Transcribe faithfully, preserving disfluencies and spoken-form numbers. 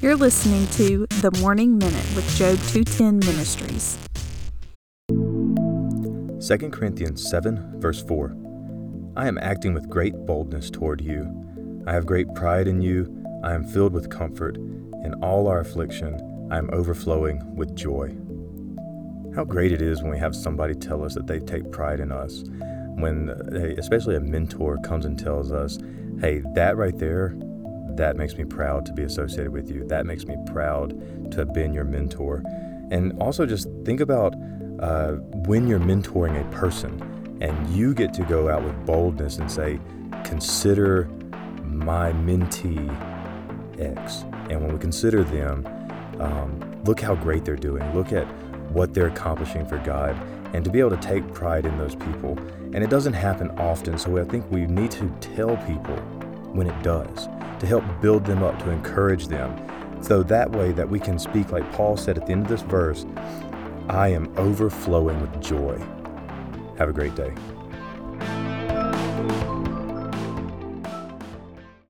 You're listening to The Morning Minute with Job two ten Ministries. Second Corinthians seven, verse four. I am acting with great boldness toward you. I have great pride in you. I am filled with comfort. In all our affliction, I am overflowing with joy. How great it is when we have somebody tell us that they take pride in us. When, especially a mentor comes and tells us, hey, that right there, that makes me proud to be associated with you. That makes me proud to have been your mentor. And also just think about uh, when you're mentoring a person and you get to go out with boldness and say, consider my mentee X. And when we consider them, um, look how great they're doing. Look at what they're accomplishing for God, and to be able to take pride in those people. And it doesn't happen often, so I think we need to tell people when it does, to help build them up, to encourage them, so that way that we can speak like Paul said at the end of this verse, I am overflowing with joy. Have a great day.